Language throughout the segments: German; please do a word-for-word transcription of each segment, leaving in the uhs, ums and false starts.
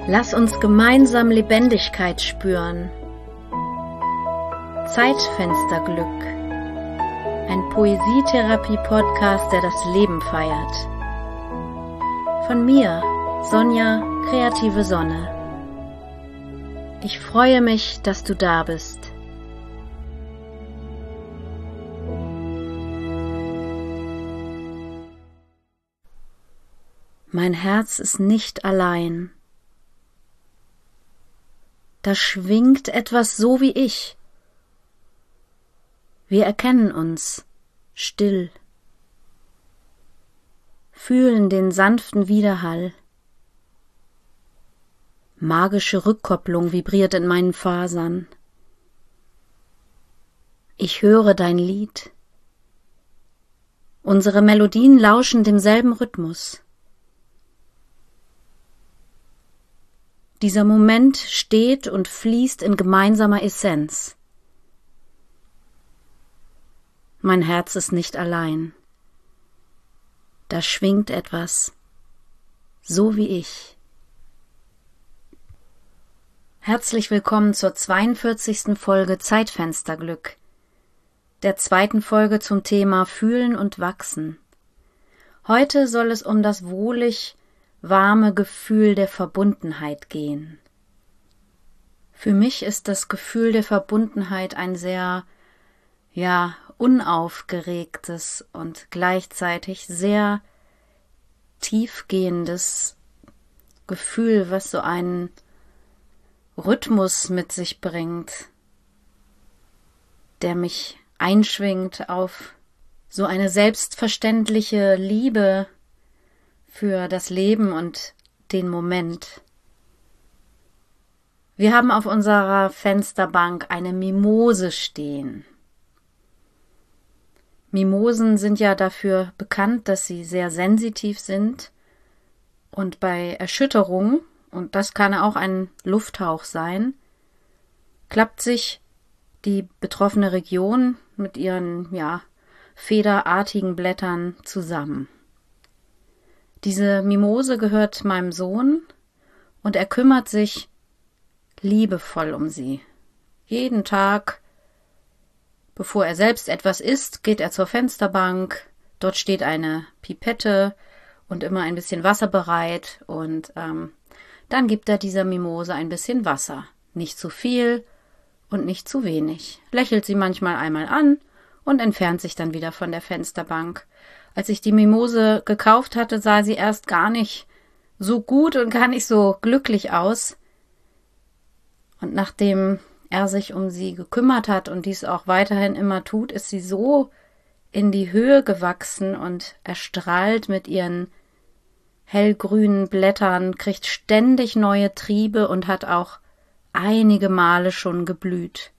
Lass uns gemeinsam Lebendigkeit spüren. Zeitfensterglück. Ein Poesietherapie-Podcast, der das Leben feiert. Von mir, Sonja, kreative Sonne. Ich freue mich, dass du da bist. Mein Herz ist nicht allein. Da schwingt etwas so wie ich. Wir erkennen uns, still, fühlen den sanften Widerhall. Magische Rückkopplung vibriert in meinen Fasern. Ich höre dein Lied. Unsere Melodien lauschen demselben Rhythmus. Dieser Moment steht und fließt in gemeinsamer Essenz. Mein Herz ist nicht allein. Da schwingt etwas, so wie ich. Herzlich willkommen zur zweiundvierzigsten Folge Zeitfensterglück, der zweiten Folge zum Thema Fühlen und Wachsen. Heute soll es um das wohlig warme Gefühl der Verbundenheit gehen. Für mich ist das Gefühl der Verbundenheit ein sehr, ja, unaufgeregtes und gleichzeitig sehr tiefgehendes Gefühl, was so einen Rhythmus mit sich bringt, der mich einschwingt auf so eine selbstverständliche Liebe für das Leben und den Moment. Wir haben auf unserer Fensterbank eine Mimose stehen. Mimosen sind ja dafür bekannt, dass sie sehr sensitiv sind und bei Erschütterung, und das kann auch ein Lufthauch sein, klappt sich die betroffene Region mit ihren, ja, federartigen Blättern zusammen. Diese Mimose gehört meinem Sohn und er kümmert sich liebevoll um sie. Jeden Tag, bevor er selbst etwas isst, geht er zur Fensterbank. Dort steht eine Pipette und immer ein bisschen Wasser bereit und ähm, dann gibt er dieser Mimose ein bisschen Wasser. Nicht zu viel und nicht zu wenig. Lächelt sie manchmal einmal an und entfernt sich dann wieder von der Fensterbank. Als ich die Mimose gekauft hatte, sah sie erst gar nicht so gut und gar nicht so glücklich aus. Und nachdem er sich um sie gekümmert hat und dies auch weiterhin immer tut, ist sie so in die Höhe gewachsen und erstrahlt mit ihren hellgrünen Blättern, kriegt ständig neue Triebe und hat auch einige Male schon geblüht.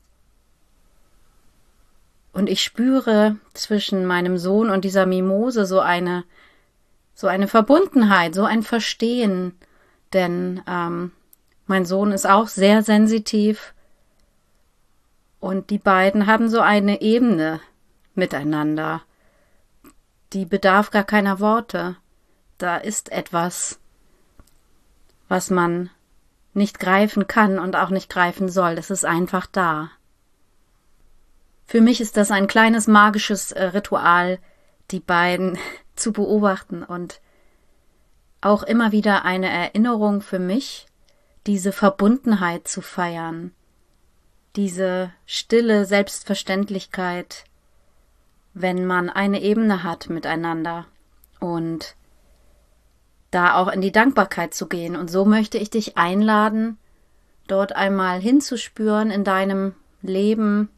Und ich spüre zwischen meinem Sohn und dieser Mimose so eine, so eine Verbundenheit, so ein Verstehen, denn ähm, mein Sohn ist auch sehr sensitiv und die beiden haben so eine Ebene miteinander, die bedarf gar keiner Worte. Da ist etwas, was man nicht greifen kann und auch nicht greifen soll. Es ist einfach da. Für mich ist das ein kleines magisches äh, Ritual, die beiden zu beobachten und auch immer wieder eine Erinnerung für mich, diese Verbundenheit zu feiern, diese stille Selbstverständlichkeit, wenn man eine Ebene hat miteinander und da auch in die Dankbarkeit zu gehen. Und so möchte ich dich einladen, dort einmal hinzuspüren in deinem Leben,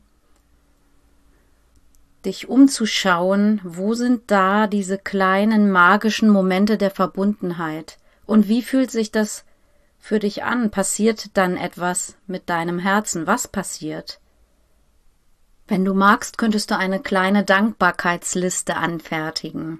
dich umzuschauen, wo sind da diese kleinen magischen Momente der Verbundenheit und wie fühlt sich das für dich an? Passiert dann etwas mit deinem Herzen? Was passiert? Wenn du magst, könntest du eine kleine Dankbarkeitsliste anfertigen.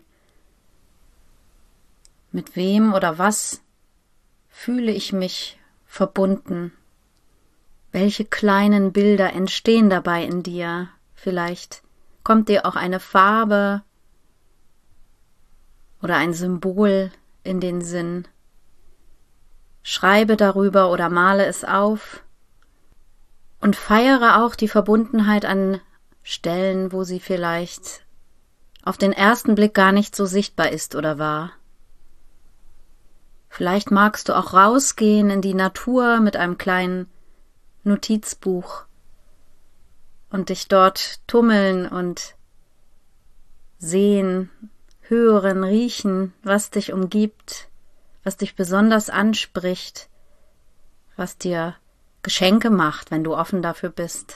Mit wem oder was fühle ich mich verbunden? Welche kleinen Bilder entstehen dabei in dir? Vielleicht kommt dir auch eine Farbe oder ein Symbol in den Sinn, schreibe darüber oder male es auf und feiere auch die Verbundenheit an Stellen, wo sie vielleicht auf den ersten Blick gar nicht so sichtbar ist oder war. Vielleicht magst du auch rausgehen in die Natur mit einem kleinen Notizbuch und dich dort tummeln und sehen, hören, riechen, was dich umgibt, was dich besonders anspricht, was dir Geschenke macht, wenn du offen dafür bist,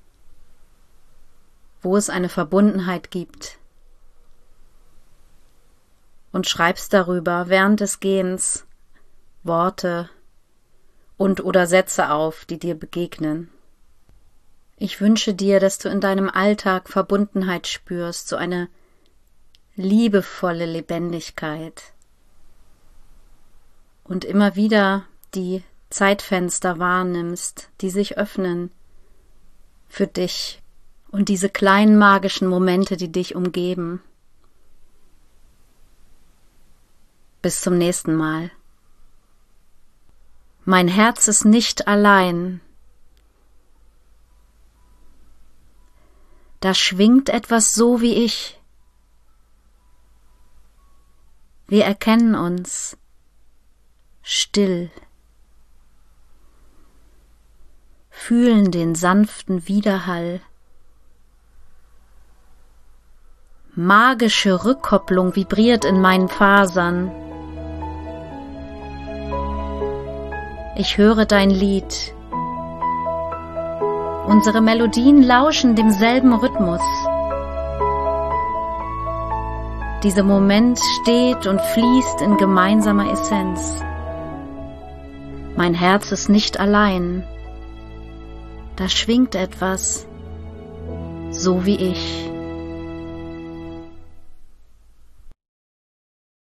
wo es eine Verbundenheit gibt. Und schreibst darüber während des Gehens Worte und oder Sätze auf, die dir begegnen. Ich wünsche dir, dass du in deinem Alltag Verbundenheit spürst, so eine liebevolle Lebendigkeit und immer wieder die Zeitfenster wahrnimmst, die sich öffnen für dich und diese kleinen magischen Momente, die dich umgeben. Bis zum nächsten Mal. Mein Herz ist nicht allein. Da schwingt etwas so wie ich. Wir erkennen uns still, fühlen den sanften Widerhall. Magische Rückkopplung vibriert in meinen Fasern. Ich höre dein Lied. Unsere Melodien lauschen demselben Rhythmus. Dieser Moment steht und fließt in gemeinsamer Essenz. Mein Herz ist nicht allein. Da schwingt etwas, so wie ich.